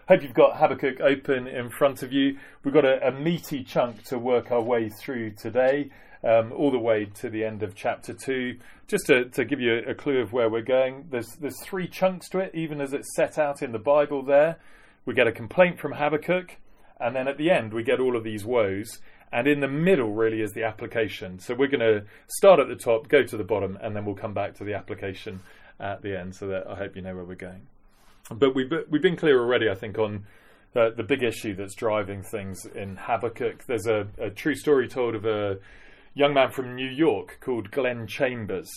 Hope you've got Habakkuk open in front of you. We've got a meaty chunk to work our way through today, all the way to the end of chapter 2. Just to give you a clue of where we're going, there's 3 chunks to it, even as it's set out in the Bible there. We get a complaint from Habakkuk, and then at the end we get all of these woes, and in the middle really is the application. So we're going to start at the top, go to the bottom, and then we'll come back to the application at the end, so that I hope you know where we're going. But we've been clear already, I think, on the big issue that's driving things in Habakkuk. There's a true story told of a young man from New York called Glenn Chambers.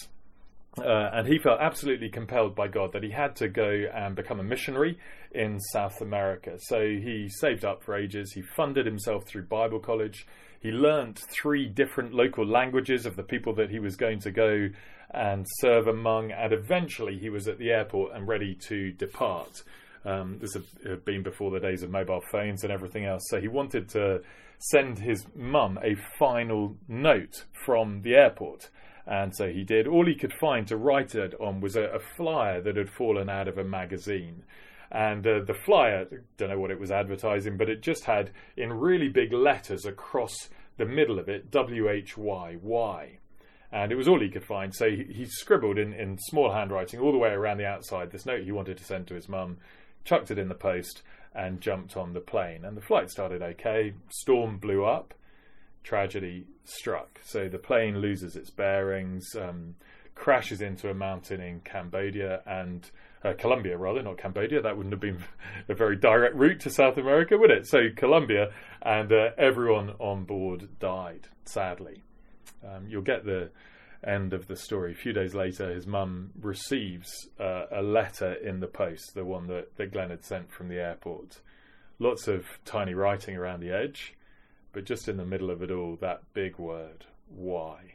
And he felt absolutely compelled by God that he had to go and become a missionary in South America. So he saved up for ages. He funded himself through Bible college. He learnt 3 different local languages of the people that he was going to go and serve among, and eventually he was at the airport and ready to depart. This had been before the days of mobile phones and everything else, so he wanted to send his mum a final note from the airport, and so he did. All he could find to write it on was a flyer that had fallen out of a magazine. And the flyer, don't know what it was advertising, but it just had in really big letters across the middle of it, WHYY. And it was all he could find. So he scribbled in small handwriting all the way around the outside this note he wanted to send to his mum, chucked it in the post, and jumped on the plane. And the flight started okay. Storm blew up. Tragedy struck. So the plane loses its bearings, crashes into a mountain in Cambodia and Colombia, rather, not Cambodia. That wouldn't have been a very direct route to South America, would it? So Colombia, and everyone on board died, sadly. You'll get the end of the story. A few days later, his mum receives a letter in the post, the one that Glenn had sent from the airport. Lots of tiny writing around the edge, but just in the middle of it all, that big word, why?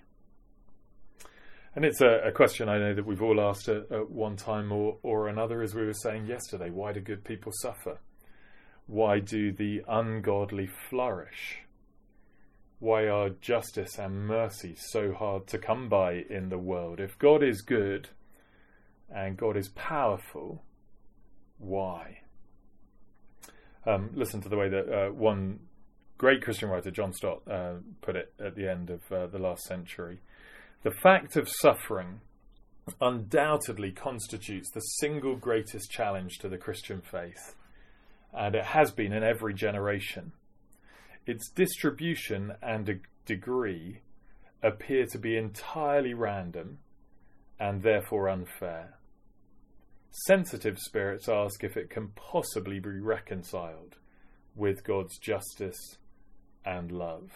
And it's a question I know that we've all asked at one time or another, as we were saying yesterday. Why do good people suffer? Why do the ungodly flourish? Why are justice and mercy so hard to come by in the world? If God is good and God is powerful, why? Listen to the way that one great Christian writer, John Stott, put it at the end of the last century. The fact of suffering undoubtedly constitutes the single greatest challenge to the Christian faith, and it has been in every generation. Its distribution and degree appear to be entirely random and therefore unfair. Sensitive spirits ask if it can possibly be reconciled with God's justice and love.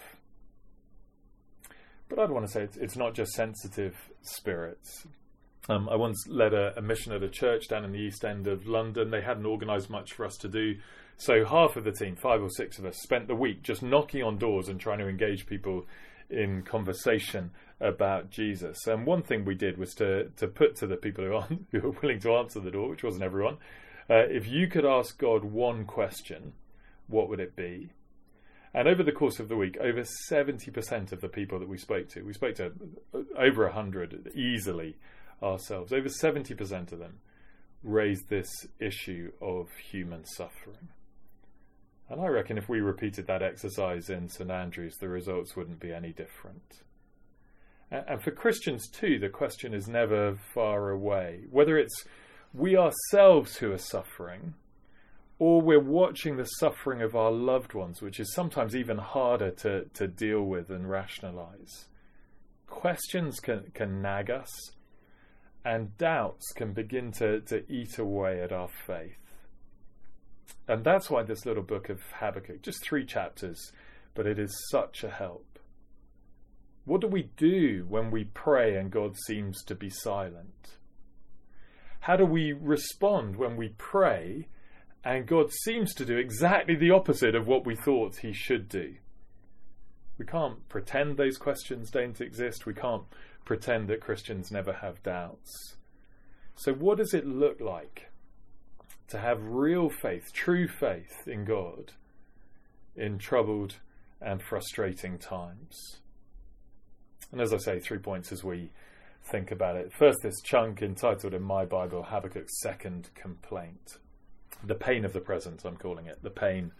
But I'd want to say it's not just sensitive spirits. I once led a mission at a church down in the East End of London. They hadn't organised much for us to do. So half of the team, 5 or 6 of us, spent the week just knocking on doors and trying to engage people in conversation about Jesus. And one thing we did was to put to the people who were willing to answer the door, which wasn't everyone, if you could ask God one question, what would it be? And over the course of the week, over 70% of the people that we spoke to over 100 easily ourselves, over 70% of them raised this issue of human suffering. And I reckon if we repeated that exercise in St Andrews, the results wouldn't be any different. And for Christians too, the question is never far away. Whether it's we ourselves who are suffering, or we're watching the suffering of our loved ones, which is sometimes even harder to deal with and rationalise. Questions can nag us, and doubts can begin to eat away at our faith. And that's why this little book of Habakkuk, just 3 chapters, but it is such a help. What do we do when we pray and God seems to be silent? How do we respond when we pray and God seems to do exactly the opposite of what we thought he should do? We can't pretend those questions don't exist. We can't pretend that Christians never have doubts. So what does it look like to have real faith, true faith in God in troubled and frustrating times? And as I say, 3 points as we think about it. First, this chunk entitled in my Bible, Habakkuk's second complaint. The pain of the present, I'm calling it. The pain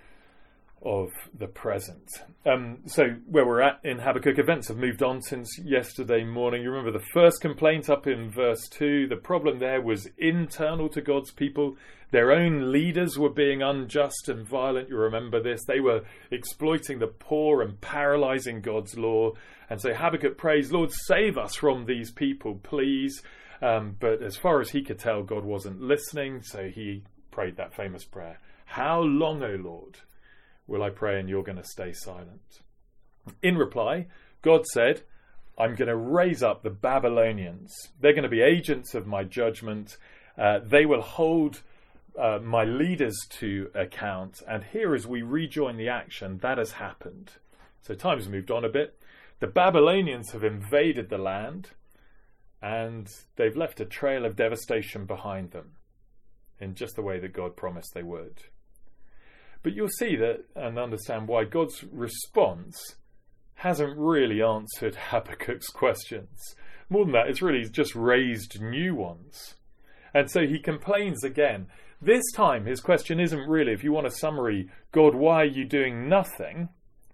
of the present. So where we're at in Habakkuk, events have moved on since yesterday morning. You remember the first complaint up in verse 2. The problem there was internal to God's people. Their own leaders were being unjust and violent. You remember this. They were exploiting the poor and paralyzing God's law. And so Habakkuk prays, Lord, save us from these people, please. But as far as he could tell, God wasn't listening. So he prayed that famous prayer. How long, O Lord, will I pray and you're going to stay silent? In reply, God said, I'm going to raise up the Babylonians. They're going to be agents of my judgment. They will hold my leaders to account. And here, as we rejoin the action, that has happened. So time's moved on a bit. The Babylonians have invaded the land, and they've left a trail of devastation behind them in just the way that God promised they would. But you'll see that and understand why God's response hasn't really answered Habakkuk's questions. More than that, it's really just raised new ones. And so he complains again. This time, his question isn't really, if you want a summary, God, why are you doing nothing?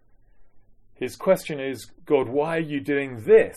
His question is, God, why are you doing this?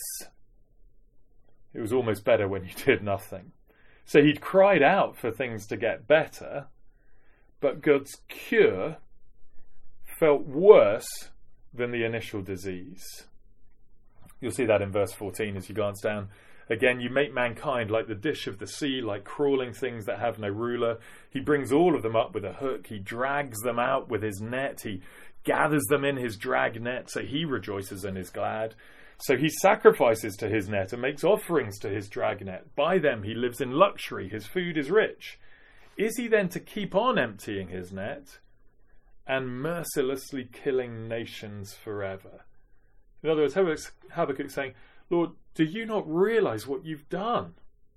It was almost better when you did nothing. So he'd cried out for things to get better, but God's cure felt worse than the initial disease. You'll see that in verse 14 as you glance down. Again, you make mankind like the dish of the sea, like crawling things that have no ruler. He brings all of them up with a hook. He drags them out with his net. He gathers them in his drag net, so he rejoices and is glad. So he sacrifices to his net and makes offerings to his drag net. By them he lives in luxury. His food is rich. Is he then to keep on emptying his net and mercilessly killing nations forever? In other words, Habakkuk saying, Lord, do you not realize what you've done?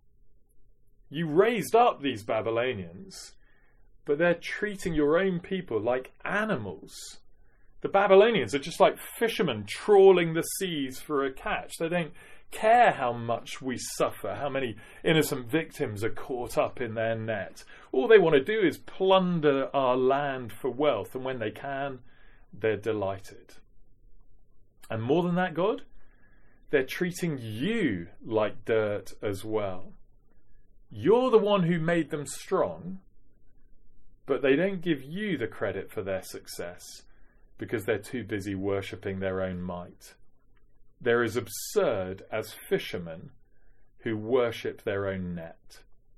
You raised up these Babylonians, but they're treating your own people like animals. The Babylonians are just like fishermen trawling the seas for a catch. They don't care how much we suffer, how many innocent victims are caught up in their net. All they want to do is plunder our land for wealth, and when they can, they're delighted. And more than that, God, they're treating you like dirt as well. You're the one who made them strong, but they don't give you the credit for their success because they're too busy worshipping their own might. They're as absurd as fishermen who worship their own net.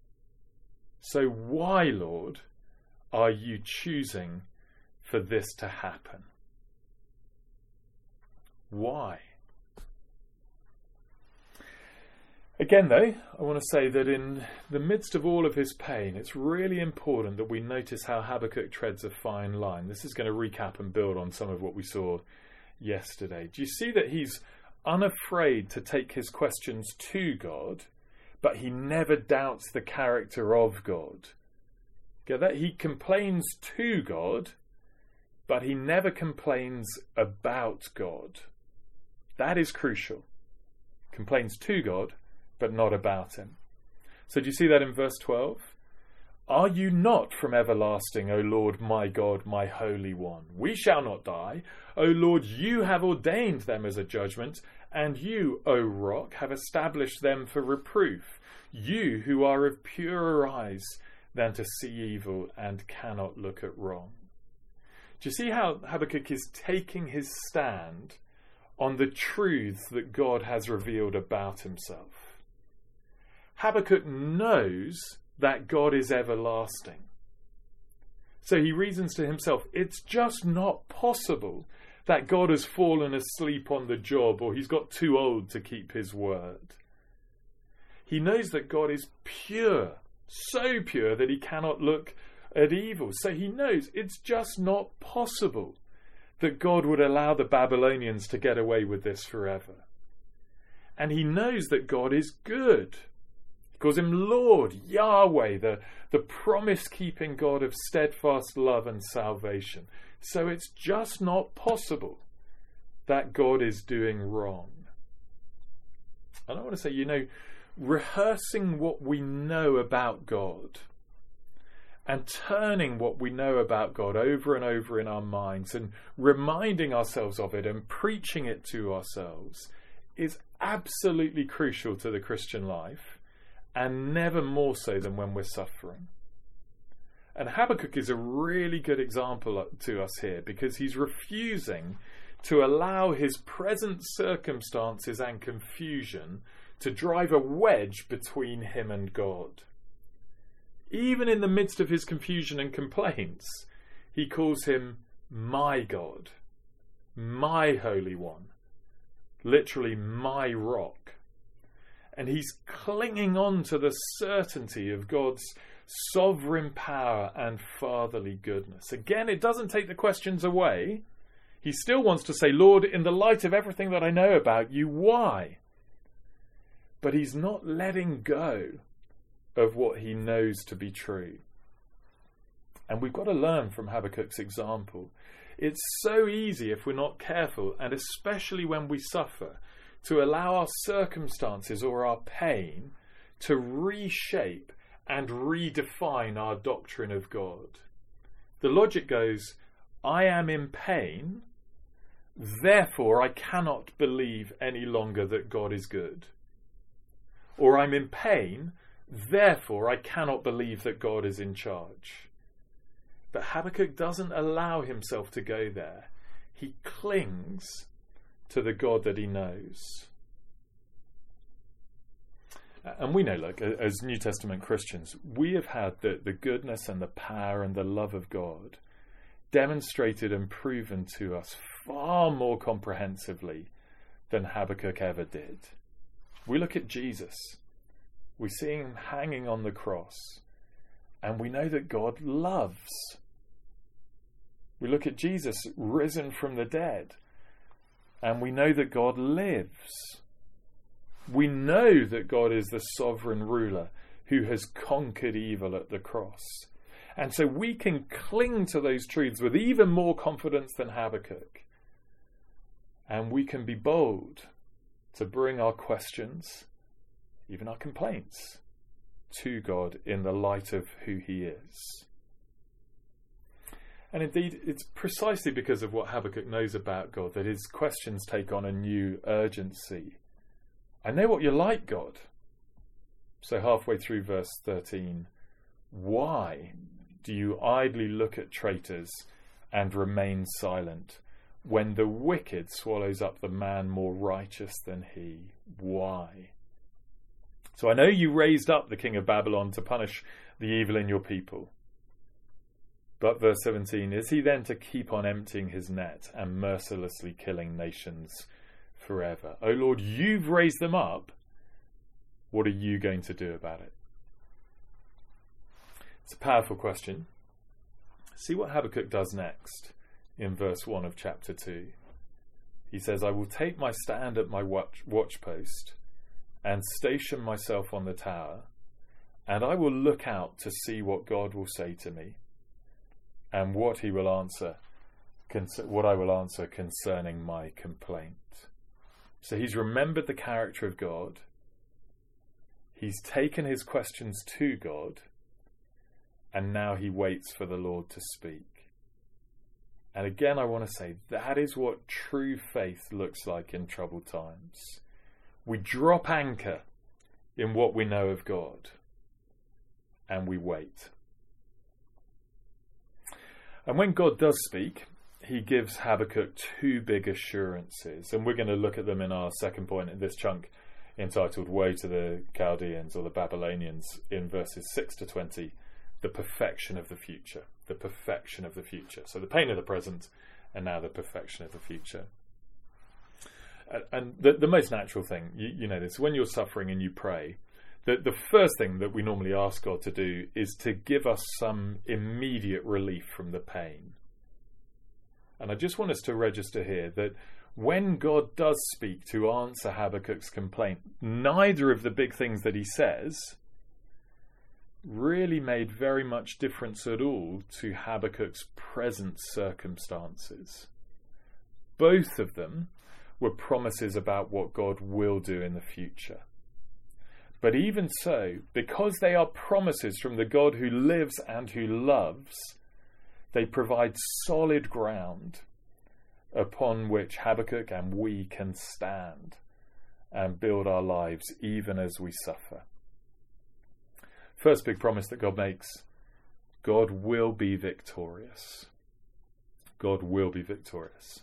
So why, Lord, are you choosing for this to happen? Why? Again, though, I want to say that in the midst of all of his pain, it's really important that we notice how Habakkuk treads a fine line. This is going to recap and build on some of what we saw yesterday. Do you see that he's unafraid to take his questions to God, but he never doubts the character of God? Get that? He complains to God, but he never complains about God. That is crucial. Complains to God, but not about him. So do you see that in verse 12? Are you not from everlasting, O Lord, my God, my Holy One? We shall not die. O Lord, you have ordained them as a judgment, and you, O Rock, have established them for reproof. You who are of purer eyes than to see evil and cannot look at wrong. Do you see how Habakkuk is taking his stand on the truths that God has revealed about himself? Habakkuk knows that God is everlasting. So he reasons to himself, it's just not possible that God has fallen asleep on the job or he's got too old to keep his word. He knows that God is pure, so pure that he cannot look at evil. So he knows it's just not possible that God would allow the Babylonians to get away with this forever. And he knows that God is good. He calls him Lord, Yahweh, the promise-keeping God of steadfast love and salvation. So it's just not possible that God is doing wrong. And I want to say, rehearsing what we know about God and turning what we know about God over and over in our minds and reminding ourselves of it and preaching it to ourselves is absolutely crucial to the Christian life, and never more so than when we're suffering. And Habakkuk is a really good example to us here, because he's refusing to allow his present circumstances and confusion to drive a wedge between him and God. Even in the midst of his confusion and complaints, he calls him my God, my Holy One, literally my rock. And he's clinging on to the certainty of God's sovereign power and fatherly goodness. Again, it doesn't take the questions away. He still wants to say, Lord, in the light of everything that I know about you, why? But he's not letting go of what he knows to be true. And we've got to learn from Habakkuk's example. It's so easy, if we're not careful, and especially when we suffer, to allow our circumstances or our pain to reshape and redefine our doctrine of God. The logic goes, I am in pain, therefore I cannot believe any longer that God is good. Or I'm in pain, therefore I cannot believe that God is in charge. But Habakkuk doesn't allow himself to go there. He clings to the God that he knows. And we know, look, as New Testament Christians, we have had the goodness and the power and the love of God demonstrated and proven to us far more comprehensively than Habakkuk ever did. We look at Jesus. We see him hanging on the cross, and we know that God loves. We look at Jesus risen from the dead, and we know that God lives. We know that God is the sovereign ruler who has conquered evil at the cross. And so we can cling to those truths with even more confidence than Habakkuk. And we can be bold to bring our questions, even our complaints, to God in the light of who he is. And indeed, it's precisely because of what Habakkuk knows about God that his questions take on a new urgency. I know what you're like, God. So halfway through verse 13, why do you idly look at traitors and remain silent when the wicked swallows up the man more righteous than he? Why? So I know you raised up the king of Babylon to punish the evil in your people. But verse 17, is he then to keep on emptying his net and mercilessly killing nations forever? O Lord, you've raised them up. What are you going to do about it? It's a powerful question. See what Habakkuk does next in verse 1 of chapter 2. He says, I will take my stand at my watch post and station myself on the tower, and I will look out to see what God will say to me and what he will answer, what I will answer concerning my complaint. So he's remembered the character of God. He's taken his questions to God, and now he waits for the Lord to speak. And again, I want to say that is what true faith looks like in troubled times. We drop anchor in what we know of God, and we wait. And when God does speak, he gives Habakkuk two big assurances, and we're going to look at them in our second point in this chunk entitled Woe to the Chaldeans or the Babylonians in verses 6 to 20, the perfection of the future. The perfection of the future. So the pain of the present, and now the perfection of the future. And the most natural thing, you know this, when you're suffering and you pray, the first thing that we normally ask God to do is to give us some immediate relief from the pain. And I just want us to register here that when God does speak to answer Habakkuk's complaint, neither of the big things that he says really made very much difference at all to Habakkuk's present circumstances. Both of them were promises about what God will do in the future. But even so, because they are promises from the God who lives and who loves, they provide solid ground upon which Habakkuk and we can stand and build our lives even as we suffer. First big promise that God makes: God will be victorious. God will be victorious.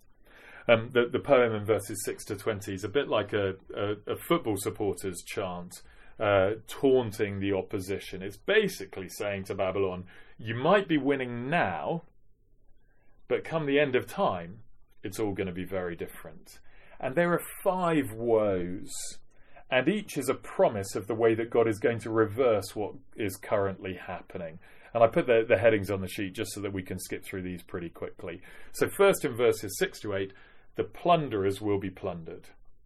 The poem in verses 6 to 20 is a bit like a football supporter's chant, taunting the opposition. It's basically saying to Babylon, you might be winning now, but come the end of time, it's all going to be very different. And there are 5 woes, and each is a promise of the way that God is going to reverse what is currently happening. And I put the headings on the sheet just so that we can skip through these pretty quickly. So first, in verses 6 to 8, the plunderers will be plundered.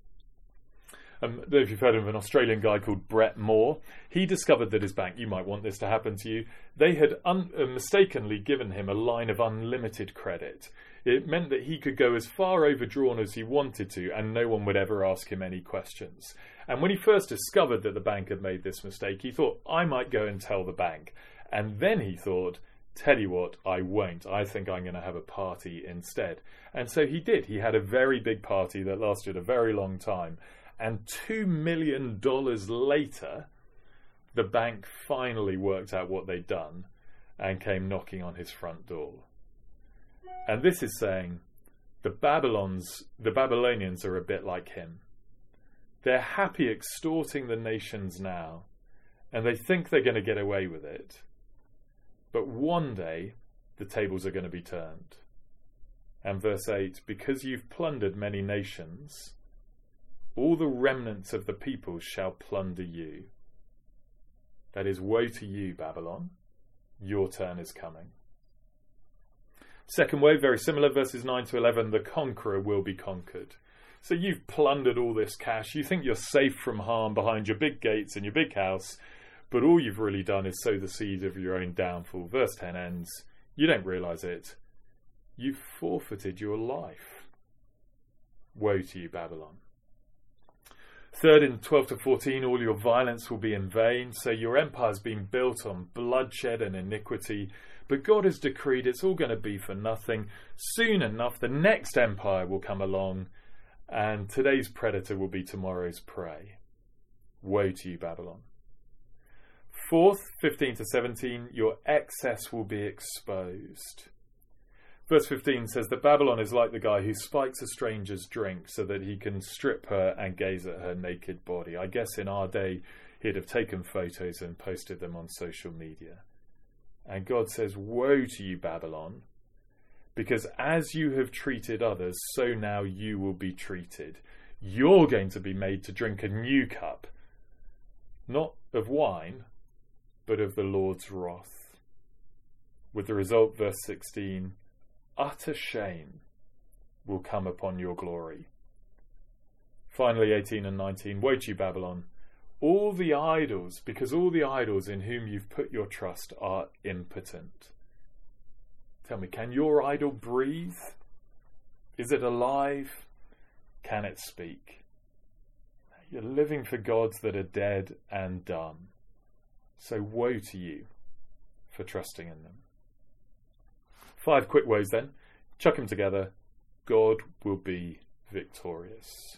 I don't know if you've heard of an Australian guy called Brett Moore. He discovered that his bank, you might want this to happen to you, they had mistakenly given him a line of unlimited credit. It meant that he could go as far overdrawn as he wanted to, and no one would ever ask him any questions. And when he first discovered that the bank had made this mistake, he thought, I might go and tell the bank. And then he thought, tell you what, I won't. I think I'm going to have a party instead. And so he did. He had a very big party that lasted a very long time. And $2 million later, the bank finally worked out what they'd done and came knocking on his front door. And this is saying the Babylonians are a bit like him. They're happy extorting the nations now, and they think they're going to get away with it. But one day, the tables are going to be turned. And verse 8, because you've plundered many nations, all the remnants of the peoples shall plunder you. That is, woe to you, Babylon. Your turn is coming. Second woe, very similar, verses 9 to 11, the conqueror will be conquered. So you've plundered all this cash. You think you're safe from harm behind your big gates and your big house, but all you've really done is sow the seed of your own downfall. Verse 10 ends, you don't realise it. You've forfeited your life. Woe to you, Babylon. Third, in 12 to 14, all your violence will be in vain. So your empire's been built on bloodshed and iniquity, but God has decreed it's all going to be for nothing. Soon enough, the next empire will come along, and today's predator will be tomorrow's prey. Woe to you, Babylon. Fourth, 15 to 17, your excess will be exposed. Verse 15 says that Babylon is like the guy who spikes a stranger's drink so that he can strip her and gaze at her naked body. I guess in our day, he'd have taken photos and posted them on social media. And God says, woe to you, Babylon, because as you have treated others, so now you will be treated. You're going to be made to drink a new cup, not of wine, but of the Lord's wrath. With the result, verse 16, utter shame will come upon your glory. Finally, 18 and 19, woe to you, Babylon, all the idols, because all the idols in whom you've put your trust are impotent. Tell me, can your idol breathe? Is it alive? Can it speak? You're living for gods that are dead and done. So woe to you for trusting in them. 5 quick woes then. Chuck them together. God will be victorious.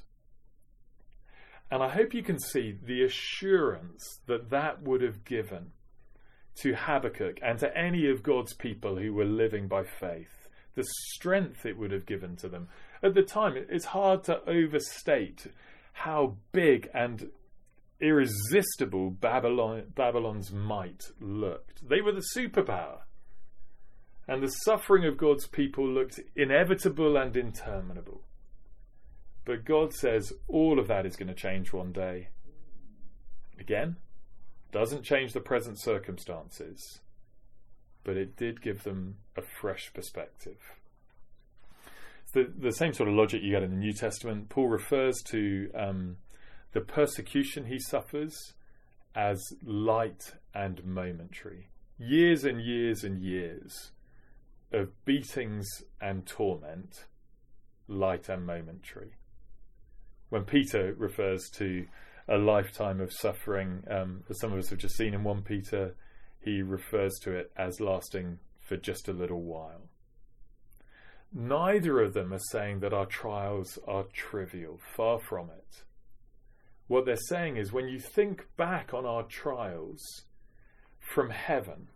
And I hope you can see the assurance that that would have given to Habakkuk and to any of God's people who were living by faith. The strength it would have given to them. At the time, it's hard to overstate how big and irresistible Babylon's might looked. They were the superpower. And the suffering of God's people looked inevitable and interminable. But God says all of that is going to change one day. Again, doesn't change the present circumstances, but it did give them a fresh perspective. It's the same sort of logic you get in the New Testament. Paul refers to the persecution he suffers as light and momentary. Years and years and years of beatings and torment, light and momentary. When Peter refers to a lifetime of suffering. As some of us have just seen in 1 Peter, he refers to it as lasting for just a little while. Neither of them are saying that our trials are trivial. Far from it. What they're saying is, when you think back on our trials from heaven,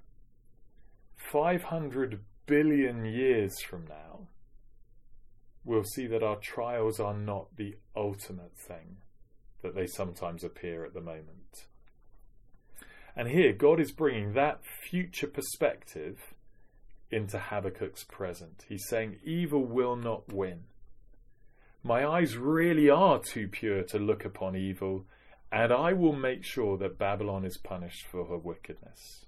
500 billion years from now, we'll see that our trials are not the ultimate thing that they sometimes appear at the moment. And here, God is bringing that future perspective into Habakkuk's present. He's saying, evil will not win. My eyes really are too pure to look upon evil, and I will make sure that Babylon is punished for her wickedness.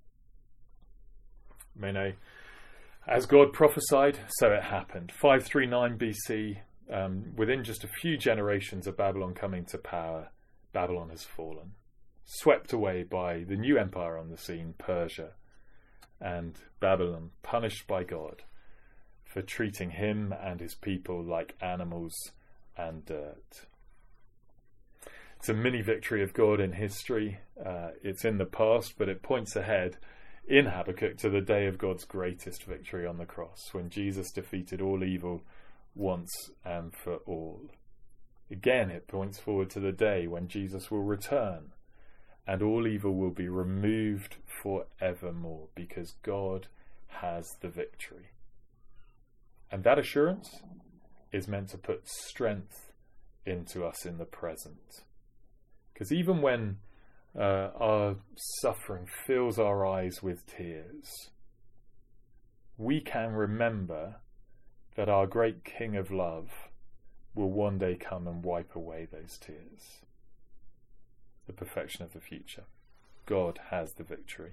As God prophesied, so it happened. 539 BC, within just a few generations of Babylon coming to power, Babylon has fallen, swept away by the new empire on the scene, Persia, and Babylon punished by God for treating him and his people like animals and dirt. It's a mini victory of God in history. It's in the past, but it points ahead in Habakkuk to the day of God's greatest victory on the cross, when Jesus defeated all evil once and for all. Again, it points forward to the day when Jesus will return and all evil will be removed forevermore, because God has the victory. And that assurance is meant to put strength into us in the present. Because even when our suffering fills our eyes with tears, we can remember that our great King of love will one day come and wipe away those tears. The perfection of the future. God has the victory.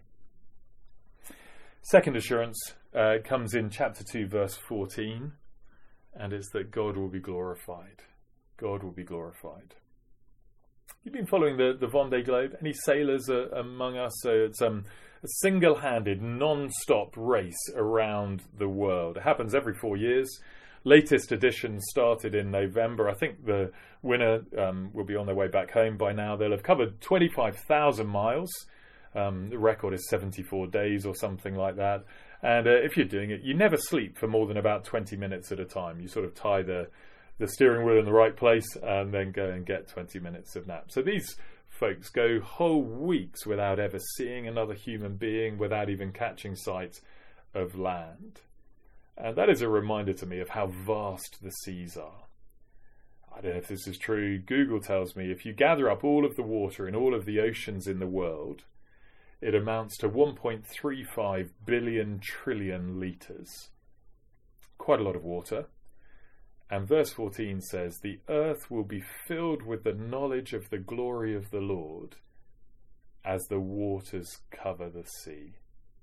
Second assurance comes in chapter 2, verse 14, and it's that God will be glorified. God will be glorified. You've been following the Vendée Globe? Any sailors among us? So it's a single-handed, non-stop race around the world. It happens every 4 years. Latest edition started in November. I think the winner will be on their way back home by now. They'll have covered 25,000 miles. The record is 74 days or something like that. And if you're doing it, you never sleep for more than about 20 minutes at a time. You sort of tie the steering wheel in the right place and then go and get 20 minutes of nap. So these folks go whole weeks without ever seeing another human being, without even catching sight of land. And that is a reminder to me of how vast the seas are. I don't know if this is true. Google tells me if you gather up all of the water in all of the oceans in the world, it amounts to 1.35 billion trillion litres. Quite a lot of water. And verse 14 says, the earth will be filled with the knowledge of the glory of the Lord as the waters cover the sea.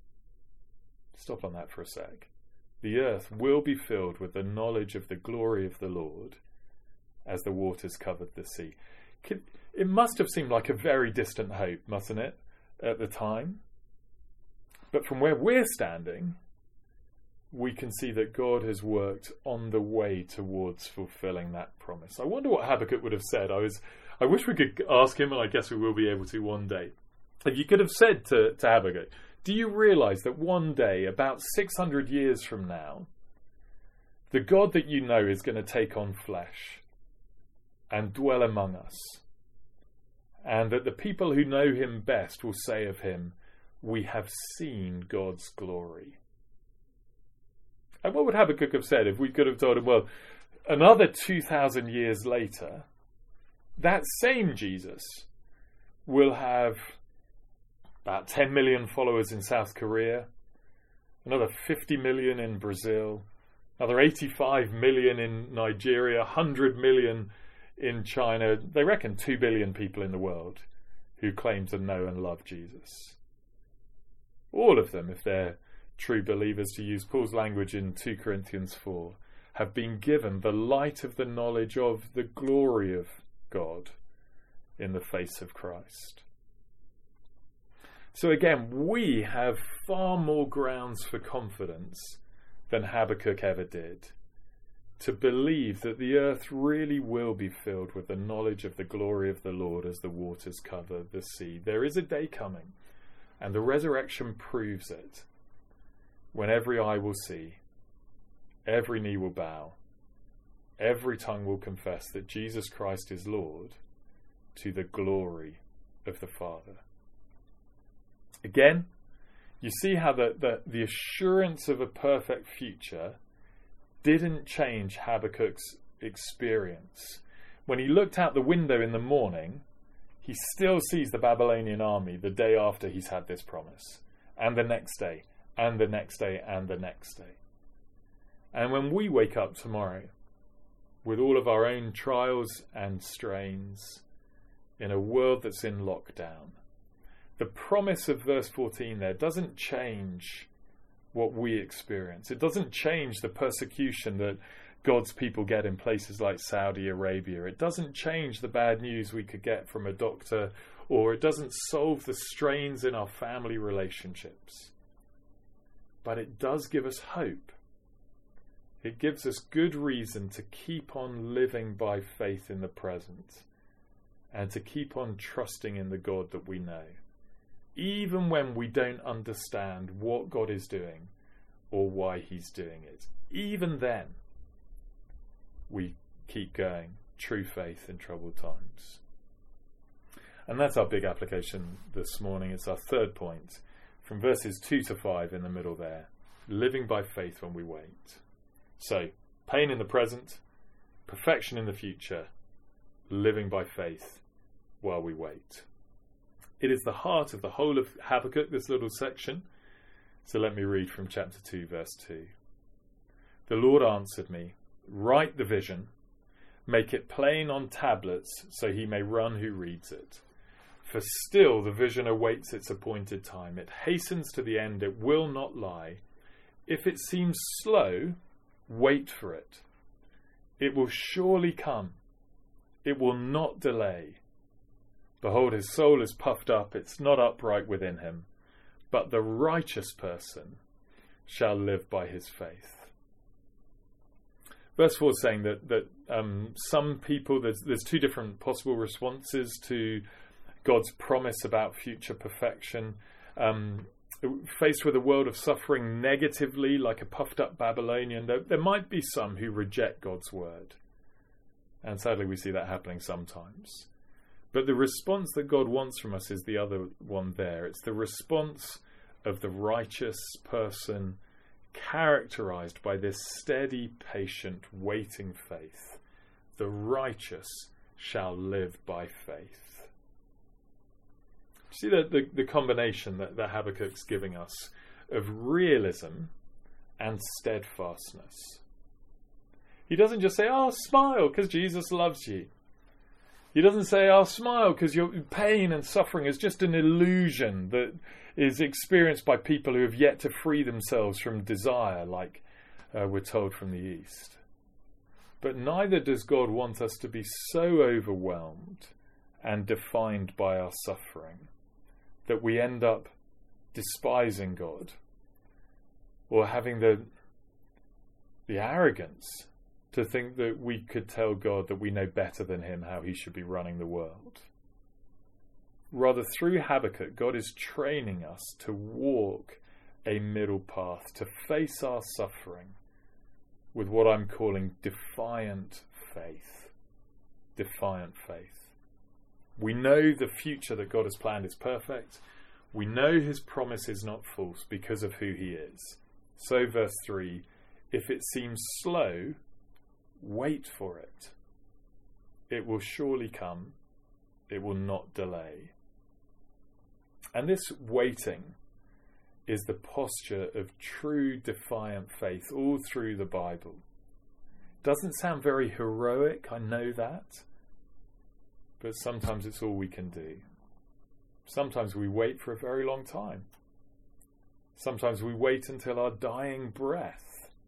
Stop on that for a sec. The earth will be filled with the knowledge of the glory of the Lord as the waters covered the sea. It must have seemed like a very distant hope, mustn't it, at the time? But from where we're standing, we can see that God has worked on the way towards fulfilling that promise. I wonder what Habakkuk would have said. I wish we could ask him, and I guess we will be able to one day. If you could have said to Habakkuk, do you realise that one day, about 600 years from now, the God that you know is going to take on flesh and dwell among us, and that the people who know him best will say of him, we have seen God's glory? And what would Habakkuk have said if we could have told him, well, another 2,000 years later, that same Jesus will have about 10 million followers in South Korea, another 50 million in Brazil, another 85 million in Nigeria, 100 million in China. They reckon 2 billion people in the world who claim to know and love Jesus. All of them, if they're true believers, to use Paul's language in 2 Corinthians 4, have been given the light of the knowledge of the glory of God in the face of Christ. So again, we have far more grounds for confidence than Habakkuk ever did, to believe that the earth really will be filled with the knowledge of the glory of the Lord as the waters cover the sea. There is a day coming, and the resurrection proves it, when every eye will see, every knee will bow, every tongue will confess that Jesus Christ is Lord, to the glory of the Father. Again, you see how the assurance of a perfect future didn't change Habakkuk's experience. When he looked out the window in the morning, he still sees the Babylonian army the day after he's had this promise, and the next day, and the next day, and the next day. And when we wake up tomorrow, with all of our own trials and strains, in a world that's in lockdown, the promise of verse 14 there doesn't change what we experience. It doesn't change the persecution that God's people get in places like Saudi Arabia. It doesn't change the bad news we could get from a doctor, or it doesn't solve the strains in our family relationships. But it does give us hope. It gives us good reason to keep on living by faith in the present, and to keep on trusting in the God that we know, even when we don't understand what God is doing or why he's doing it. Even then, we keep going. True faith in troubled times. And that's our big application this morning. It's our third point, from verses 2 to 5 in the middle there. Living by faith when we wait. So, pain in the present, perfection in the future, living by faith while we wait. It is the heart of the whole of Habakkuk, this little section. So let me read from chapter 2, verse 2. The Lord answered me, write the vision, make it plain on tablets, so he may run who reads it. For still the vision awaits its appointed time. It hastens to the end, it will not lie. If it seems slow, wait for it. It will surely come. It will not delay. Behold, his soul is puffed up, it's not upright within him. But the righteous person shall live by his faith. Verse 4 is saying that some people, there's two different possible responses to God's promise about future perfection. Faced with a world of suffering negatively, like a puffed up Babylonian, there might be some who reject God's word. And sadly we see that happening sometimes. But the response that God wants from us is the other one there. It's the response of the righteous person, characterized by this steady, patient, waiting faith. The righteous shall live by faith. See the combination that Habakkuk's giving us of realism and steadfastness. He doesn't just say, oh, smile because Jesus loves you. He doesn't say, oh, smile because your pain and suffering is just an illusion that is experienced by people who have yet to free themselves from desire, like we're told from the East. But neither does God want us to be so overwhelmed and defined by our suffering that we end up despising God or having the arrogance to think that we could tell God that we know better than him how he should be running the world. Rather, through Habakkuk, God is training us to walk a middle path, to face our suffering with what I'm calling defiant faith. Defiant faith. We know the future that God has planned is perfect. We know his promise is not false because of who he is. So verse 3, if it seems slow, wait for it. It will surely come. It will not delay. And this waiting is the posture of true defiant faith all through the Bible. Doesn't sound very heroic, I know that. But sometimes it's all we can do. Sometimes we wait for a very long time. Sometimes we wait until our dying breath.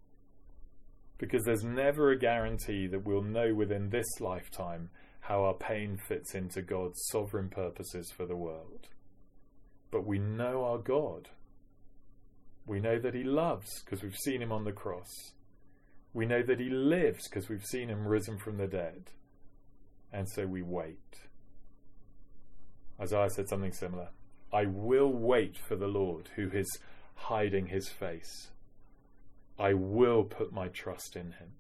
Because there's never a guarantee that we'll know within this lifetime how our pain fits into God's sovereign purposes for the world. But we know our God. We know that he loves because we've seen him on the cross. We know that he lives because we've seen him risen from the dead. And so we wait. Isaiah said something similar. I will wait for the Lord who is hiding his face. I will put my trust in him.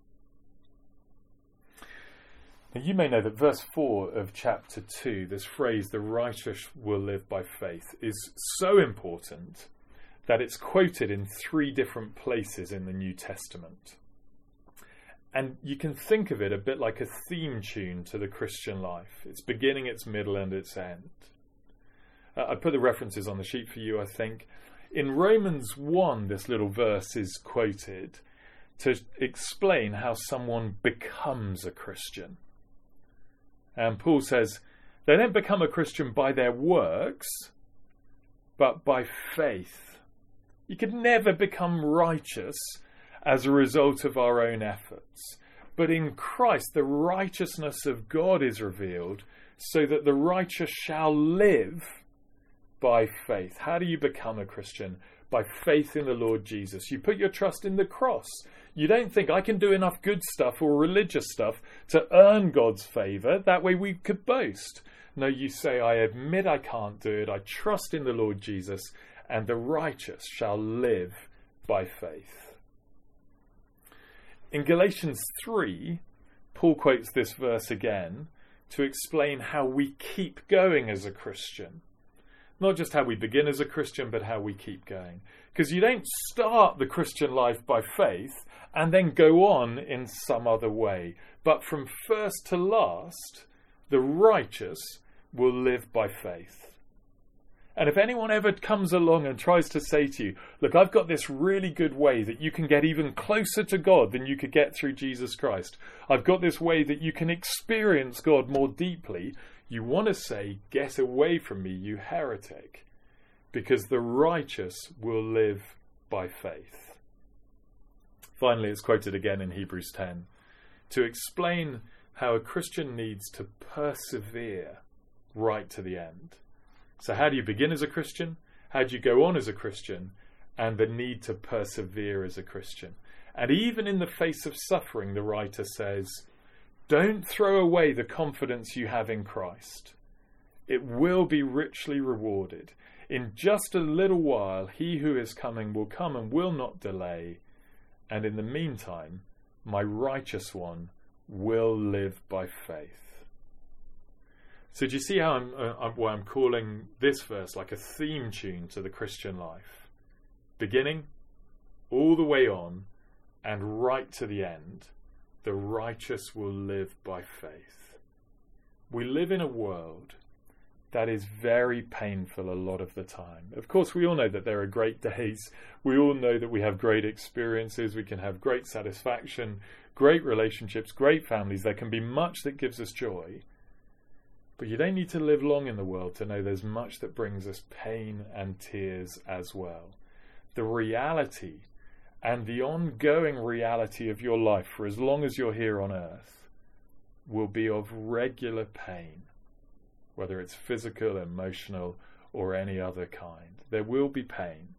Now you may know that verse 4 of chapter 2, this phrase, the righteous will live by faith, is so important that it's quoted in 3 different places in the New Testament. And you can think of it a bit like a theme tune to the Christian life. Its beginning, its middle, and its end. I put the references on the sheet for you, I think. In Romans 1, this little verse is quoted to explain how someone becomes a Christian. And Paul says, they don't become a Christian by their works, but by faith. You could never become righteous as a result of our own efforts. But in Christ, the righteousness of God is revealed so that the righteous shall live by faith. How do you become a Christian? By faith in the Lord Jesus. You put your trust in the cross. You don't think, I can do enough good stuff or religious stuff to earn God's favour. That way we could boast. No, you say, I admit I can't do it. I trust in the Lord Jesus, and the righteous shall live by faith. In Galatians 3, Paul quotes this verse again to explain how we keep going as a Christian. Not just how we begin as a Christian, but how we keep going. Because you don't start the Christian life by faith and then go on in some other way. But from first to last, the righteous will live by faith. And if anyone ever comes along and tries to say to you, look, I've got this really good way that you can get even closer to God than you could get through Jesus Christ. I've got this way that you can experience God more deeply. You want to say, get away from me, you heretic, because the righteous will live by faith. Finally, it's quoted again in Hebrews 10 to explain how a Christian needs to persevere right to the end. So how do you begin as a Christian? How do you go on as a Christian? And the need to persevere as a Christian. And even in the face of suffering, the writer says, don't throw away the confidence you have in Christ. It will be richly rewarded. In just a little while, he who is coming will come and will not delay. And in the meantime, my righteous one will live by faith. So do you see how I'm calling this verse like a theme tune to the Christian life? Beginning, all the way on, and right to the end. The righteous will live by faith. We live in a world that is very painful a lot of the time. Of course, we all know that there are great days. We all know that we have great experiences. We can have great satisfaction, great relationships, great families. There can be much that gives us joy. But you don't need to live long in the world to know there's much that brings us pain and tears as well. The reality and the ongoing reality of your life for as long as you're here on earth will be of regular pain, whether it's physical, emotional, or any other kind. There will be pain.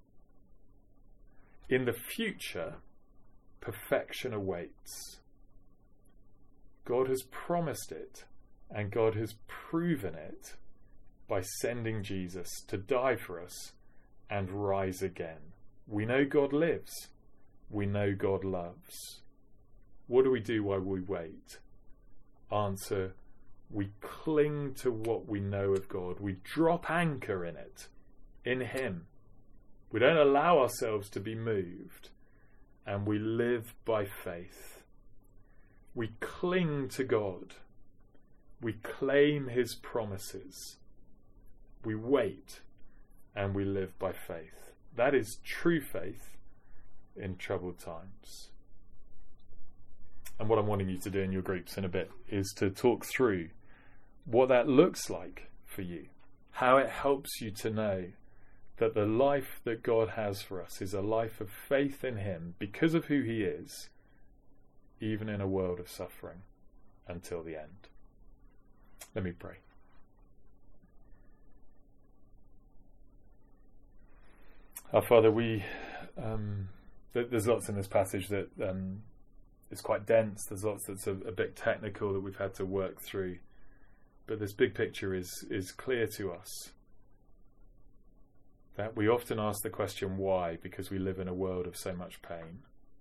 In the future, perfection awaits. God has promised it, and God has proven it by sending Jesus to die for us and rise again. We know God lives. We know God loves. What do we do while we wait? Answer, we cling to what we know of God. We drop anchor in it, in Him. We don't allow ourselves to be moved, and we live by faith. We cling to God. We claim His promises. We wait, and we live by faith. That is true faith in troubled times. And what I'm wanting you to do in your groups in a bit is to talk through what that looks like for you, how it helps you to know that the life that God has for us is a life of faith in Him because of who He is, even in a world of suffering until the end. Let me pray. Our Father, we There's lots in this passage that is quite dense. There's lots that's a bit technical that we've had to work through. But this big picture is clear to us. That we often ask the question why, because we live in a world of so much pain.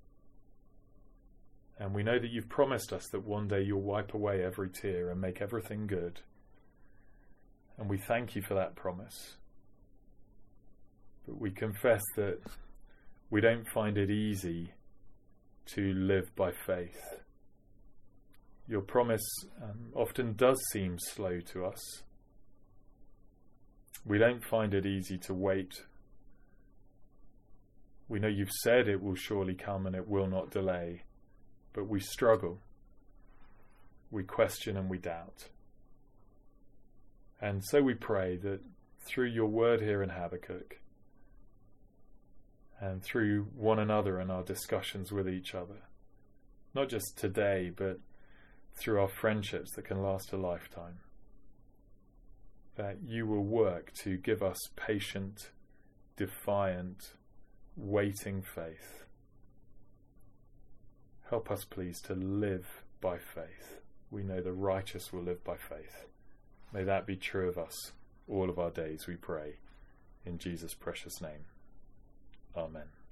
And we know that you've promised us that one day you'll wipe away every tear and make everything good. And we thank you for that promise. But we confess that we don't find it easy to live by faith. Your promise often does seem slow to us. We don't find it easy to wait. We know you've said it will surely come and it will not delay, but we struggle. We question and we doubt. And so we pray that through your word here in Habakkuk, and through one another and our discussions with each other, not just today, but through our friendships that can last a lifetime, that you will work to give us patient, defiant, waiting faith. Help us, please, to live by faith. We know the righteous will live by faith. May that be true of us all of our days, we pray. In Jesus' precious name. Amen.